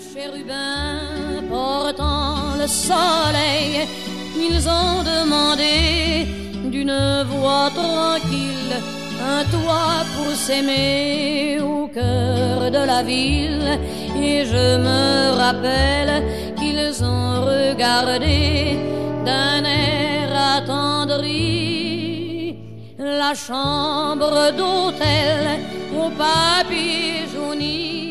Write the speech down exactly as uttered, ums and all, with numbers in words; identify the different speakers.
Speaker 1: chérubins portant le soleil, ils ont demandé d'une voix tranquille un toit pour s'aimer au cœur de la ville. Et je me rappelle qu'ils ont regardé d'un air attendri la chambre d'hôtel au papier jauni